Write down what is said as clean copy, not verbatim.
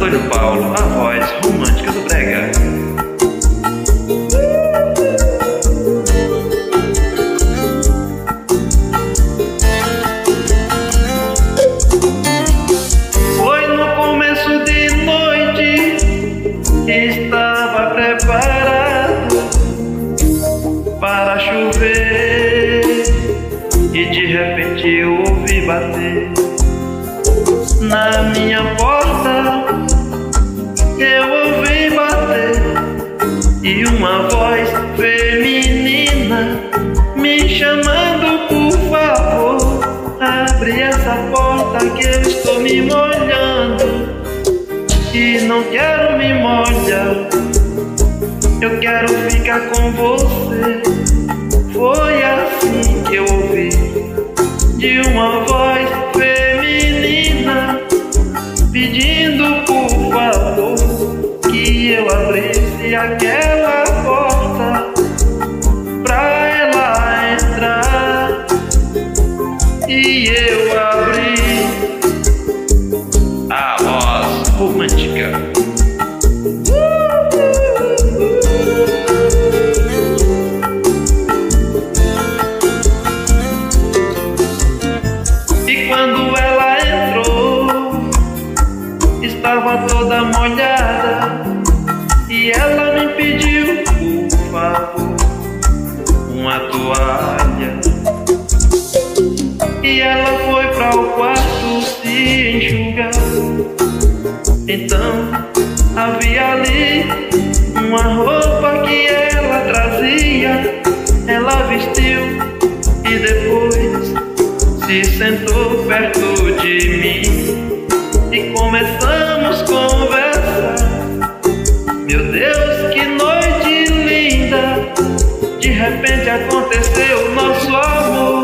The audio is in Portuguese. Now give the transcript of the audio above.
Antônio Paulo, a voz romântica do brega. Foi no começo de noite que estava preparado para chover e de repente eu ouvi bater na minha porta. Eu ouvi bater e uma voz feminina me chamando: por favor, abre essa porta que eu estou me molhando e não quero me molhar, eu quero ficar com você. Foi assim que eu ouvi de uma voz feminina pedindo por favor que eu abrisse aquela porta pra ela entrar. E eu abri. A voz romântica. E quando ela entrou, estava toda molhada e ela me pediu, por favor, uma toalha. E ela foi para o quarto se enxugar. Então havia ali uma roupa que ela trazia. Ela vestiu e depois se sentou perto de mim e começamos a conversar. Meu Deus, que noite linda! De repente aconteceu nosso amor.